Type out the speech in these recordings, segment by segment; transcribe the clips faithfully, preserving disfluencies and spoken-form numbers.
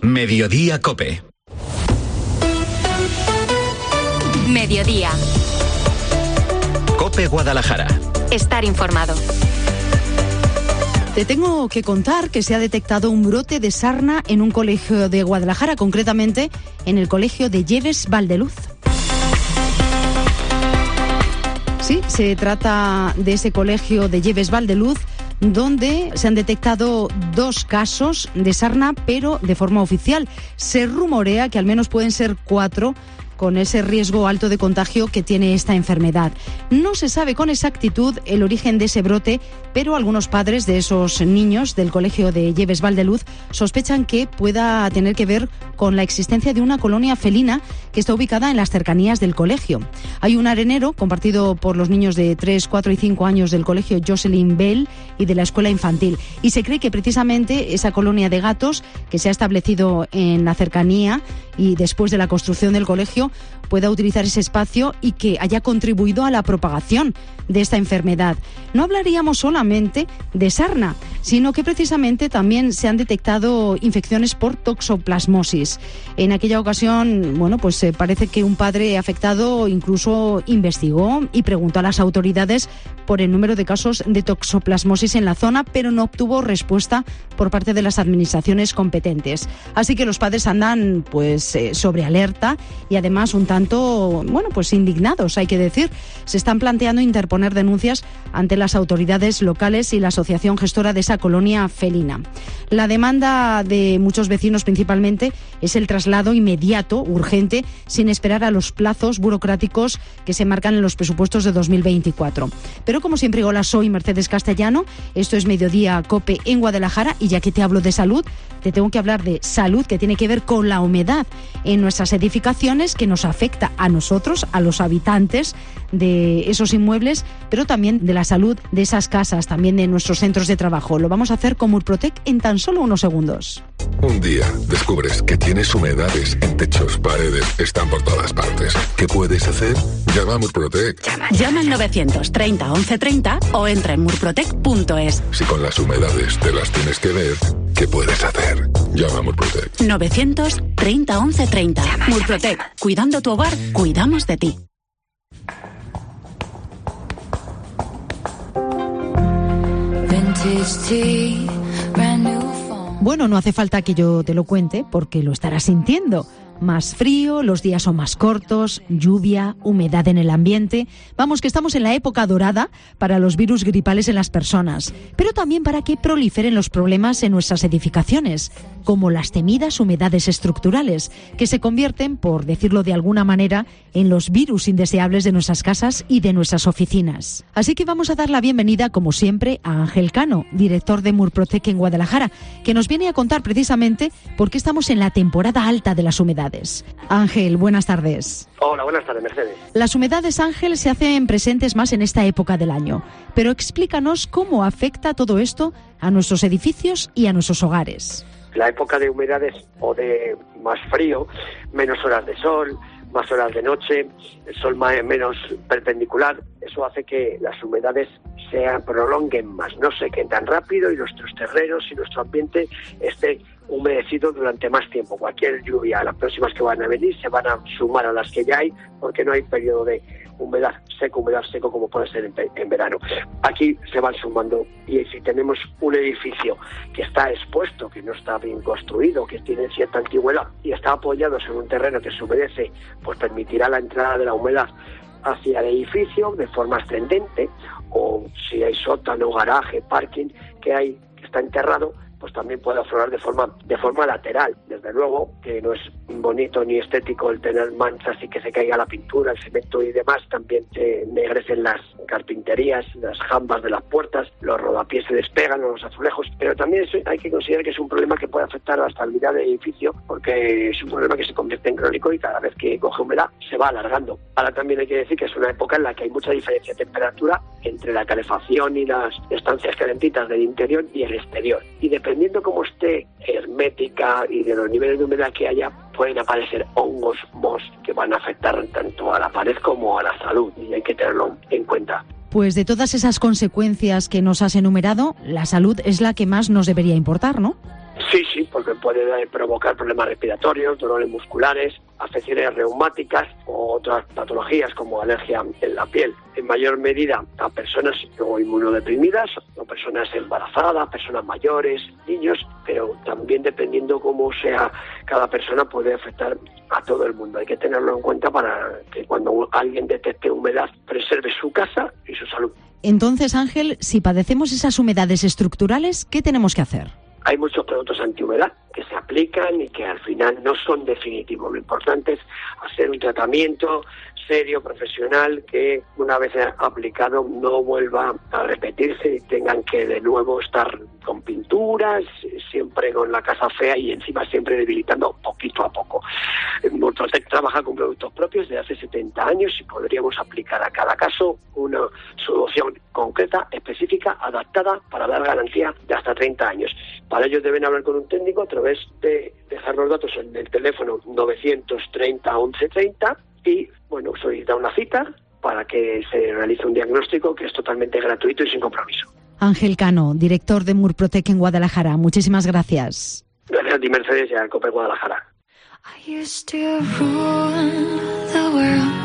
Mediodía COPE. Mediodía. COPE Guadalajara. Estar informado. Te tengo que contar que se ha detectado un brote de sarna en un colegio de Guadalajara, concretamente en el colegio de Lleves Valdeluz. Sí, se trata de ese colegio de Lleves Valdeluz, donde se han detectado dos casos de sarna, pero de forma oficial. Se rumorea que al menos pueden ser cuatro, con ese riesgo alto de contagio que tiene esta enfermedad. No se sabe con exactitud el origen de ese brote, pero algunos padres de esos niños del colegio de Lleves Valdeluz sospechan que pueda tener que ver con la existencia de una colonia felina que está ubicada en las cercanías del colegio. Hay un arenero compartido por los niños de tres, cuatro y cinco años del colegio Jocelyn Bell y de la escuela infantil, y se cree que precisamente esa colonia de gatos que se ha establecido en la cercanía y después de la construcción del colegio pueda utilizar ese espacio y que haya contribuido a la propagación de esta enfermedad. No hablaríamos solamente de sarna, sino que precisamente también se han detectado infecciones por toxoplasmosis. En aquella ocasión, bueno, pues eh, parece que un padre afectado incluso investigó y preguntó a las autoridades por el número de casos de toxoplasmosis en la zona, pero no obtuvo respuesta por parte de las administraciones competentes. Así que los padres andan pues eh, sobre alerta y además un tanto, bueno, pues indignados, hay que decir. Se están planteando interponer denuncias ante las autoridades locales y la asociación gestora de esa colonia felina. La demanda de muchos vecinos principalmente es el traslado inmediato, urgente, sin esperar a los plazos burocráticos que se marcan en los presupuestos de dos mil veinticuatro. Pero como siempre, hola, soy Mercedes Castellano, esto es Mediodía COPE en Guadalajara, y ya que te hablo de salud, te tengo que hablar de salud que tiene que ver con la humedad en nuestras edificaciones, que nos afecta a nosotros, a los habitantes de esos inmuebles, pero también de la salud de esas casas, también de nuestros centros de trabajo. Lo vamos a hacer con Murprotec en tan solo unos segundos. Un día descubres que tienes humedades en techos, paredes, están por todas partes. ¿Qué puedes hacer? Llama a Murprotec. Llama, llama al novecientos treinta once treinta o entra en murprotec punto es. Si con las humedades te las tienes que ver, ¿qué puedes hacer? Llama a Murprotec. novecientos treinta once treinta. Llama, Murprotec. Llama, llama. Cuidando tu hogar, cuidamos de ti. Bueno, no hace falta que yo te lo cuente porque lo estarás sintiendo. Más frío, los días son más cortos, lluvia, humedad en el ambiente. Vamos, que estamos en la época dorada para los virus gripales en las personas, pero también para que proliferen los problemas en nuestras edificaciones, como las temidas humedades estructurales, que se convierten, por decirlo de alguna manera, en los virus indeseables de nuestras casas y de nuestras oficinas. Así que vamos a dar la bienvenida, como siempre, a Ángel Cano, director de Murprotec en Guadalajara, que nos viene a contar precisamente por qué estamos en la temporada alta de las humedades. Ángel, buenas tardes. Hola, buenas tardes, Mercedes. Las humedades, Ángel, se hacen presentes más en esta época del año, pero explícanos cómo afecta todo esto a nuestros edificios y a nuestros hogares. La época de humedades o de más frío, menos horas de sol, más horas de noche, el sol más, menos perpendicular, eso hace que las humedades se prolonguen más, no sequen tan rápido y nuestros terrenos y nuestro ambiente esté humedecido durante más tiempo. Cualquier lluvia, las próximas que van a venir, se van a sumar a las que ya hay, porque no hay periodo de humedad seco, humedad seco como puede ser en, en verano. Aquí se van sumando, y si tenemos un edificio que está expuesto, que no está bien construido, que tiene cierta antigüedad y está apoyado en un terreno que se humedece, pues permitirá la entrada de la humedad hacia el edificio de forma ascendente, o si hay sótano, garaje, parking que hay que está enterrado, pues también puede aflorar de forma de forma lateral. Desde luego que no es bonito ni estético el tener manchas y que se caiga la pintura, el cemento y demás. También se ennegrecen las carpinterías, las jambas de las puertas, los rodapiés se despegan, los azulejos, pero también es, hay que considerar que es un problema que puede afectar a la estabilidad del edificio, porque es un problema que se convierte en crónico y cada vez que coge humedad se va alargando. Ahora también hay que decir que es una época en la que hay mucha diferencia de temperatura entre la calefacción y las estancias calentitas del interior y el exterior, y dependiendo cómo esté hermética y de los niveles de humedad que haya, pueden aparecer hongos, mohos, que van a afectar tanto a la pared como a la salud, y hay que tenerlo en cuenta. Pues de todas esas consecuencias que nos has enumerado, la salud es la que más nos debería importar, ¿no? Sí, sí, porque puede provocar problemas respiratorios, dolores musculares, afecciones reumáticas o otras patologías como alergia en la piel. En mayor medida a personas o inmunodeprimidas, o personas embarazadas, personas mayores, niños, pero también dependiendo cómo sea cada persona puede afectar a todo el mundo. Hay que tenerlo en cuenta para que cuando alguien detecte humedad preserve su casa y su salud. Entonces, Ángel, si padecemos esas humedades estructurales, ¿qué tenemos que hacer? Hay muchos productos antihumedad que se aplican y que al final no son definitivos. Lo importante es hacer un tratamiento serio, profesional, que una vez aplicado no vuelva a repetirse y tengan que de nuevo estar con pinturas, siempre con la casa fea y encima siempre debilitando poquito a poco. Murprotec trabaja con productos propios de hace setenta años y podríamos aplicar a cada caso una solución concreta, específica, adaptada para dar garantía de hasta treinta años. Para ello deben hablar con un técnico a través de dejar los datos en el teléfono novecientos treinta once treinta y, bueno, solicitar una cita para que se realice un diagnóstico que es totalmente gratuito y sin compromiso. Ángel Cano, director de Murprotec en Guadalajara. Muchísimas gracias. Gracias a ti, Mercedes, y a COPE Guadalajara. I used to rule the world.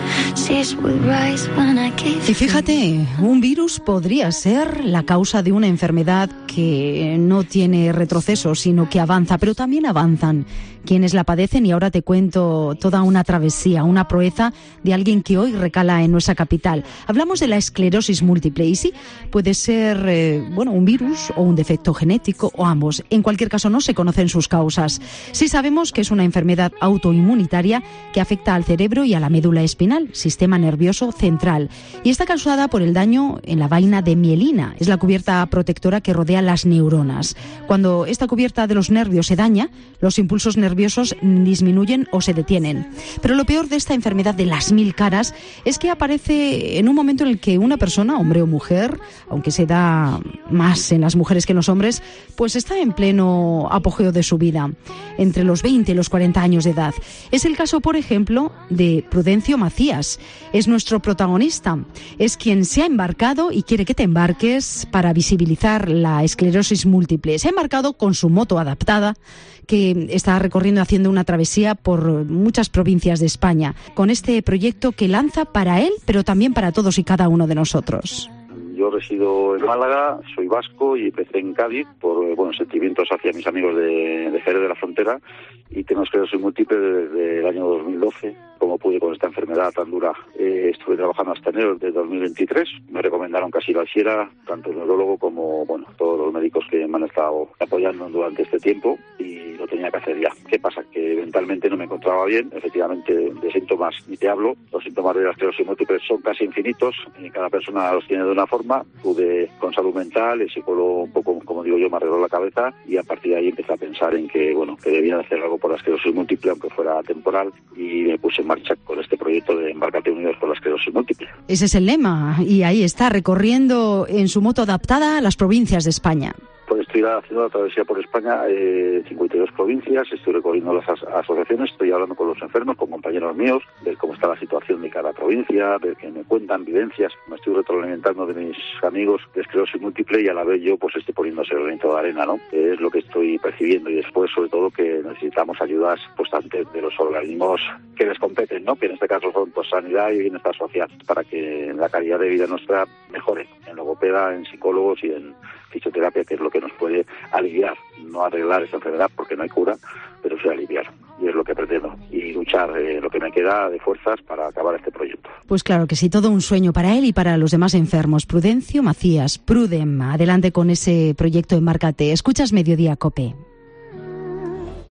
Y fíjate, un virus podría ser la causa de una enfermedad que no tiene retroceso, sino que avanza, pero también avanzan quienes la padecen, y ahora te cuento toda una travesía, una proeza de alguien que hoy recala en nuestra capital. Hablamos de la esclerosis múltiple y sí, puede ser eh, bueno, un virus o un defecto genético o ambos. En cualquier caso, no se conocen sus causas. Sí sabemos que es una enfermedad autoinmunitaria que afecta al cerebro y a la médula espinal, sistema nervioso central, y está causada por el daño en la vaina de mielina. Es la cubierta protectora que rodea las neuronas. Cuando esta cubierta de los nervios se daña, los impulsos nerviosos disminuyen o se detienen. Pero lo peor de esta enfermedad de las mil caras es que aparece en un momento en el que una persona, hombre o mujer, aunque se da más en las mujeres que en los hombres, pues está en pleno apogeo de su vida, entre los veinte y los cuarenta años de edad. Es el caso, por ejemplo, de Prudencio Macías. Es nuestro protagonista. Es quien se ha embarcado y quiere que te embarques para visibilizar la esclerosis múltiple. Se ha embarcado con su moto adaptada, que está recorriendo, haciendo una travesía por muchas provincias de España, con este proyecto que lanza para él, pero también para todos y cada uno de nosotros. Yo resido en Málaga, soy vasco y empecé en Cádiz por bueno, sentimientos hacia mis amigos de, de Jerez de la Frontera, y tengo esclerosis múltiple desde el año dos mil doce. Como pude con esta enfermedad tan dura, eh, estuve trabajando hasta enero de dos mil veintitrés. Me recomendaron que así lo hiciera, tanto el neurólogo como bueno todos los médicos que me han estado apoyando durante este tiempo, y lo tenía que hacer ya. ¿Qué pasa? Que mentalmente no me encontraba bien. Efectivamente, de síntomas ni te hablo. Los síntomas de la esclerosis múltiple son casi infinitos, y cada persona los tiene de una forma. Pude con salud mental, el psicólogo un poco, como digo yo, me arregló la cabeza, y a partir de ahí empecé a pensar en que bueno que debía hacer algo por la esclerosis múltiple, aunque fuera temporal, y me puse en marcha con este proyecto de Embárcate Unidos por la esclerosis múltiple. Ese es el lema, y ahí está, recorriendo en su moto adaptada las provincias de España. Pues estoy haciendo la travesía por España, eh, cincuenta y dos provincias, estoy recorriendo las as- asociaciones, estoy hablando con los enfermos, con compañeros míos, ver cómo está la situación de cada provincia, ver que me cuentan vivencias, me estoy retroalimentando de mis amigos de esclerosis múltiple, y a la vez yo pues estoy poniéndose el granito de arena, ¿no? Que es lo que estoy percibiendo, y después sobre todo que necesitamos ayudas pues tanto de los organismos que les competen, ¿no? Que en este caso son pues sanidad y bienestar social, para que la calidad de vida nuestra mejore, en logopeda, en psicólogos y en fisioterapia, que es lo que nos puede aliviar, no arreglar esta enfermedad porque no hay cura, pero sí aliviar, y es lo que pretendo, y luchar eh, lo que me queda de fuerzas para acabar este proyecto. Pues claro que sí, todo un sueño para él y para los demás enfermos. Prudencio Macías, Prudem, adelante con ese proyecto Embárcate. Escuchas Mediodía COPE.